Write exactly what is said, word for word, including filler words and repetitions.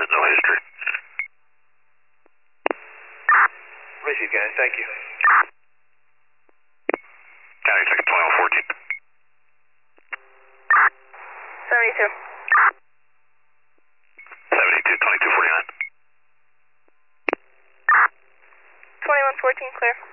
visit, no history. Receive, guys. Thank you. County six twenty-one fourteen. seventy-two. seventy-two twenty-two forty-nine. twenty-one fourteen, clear.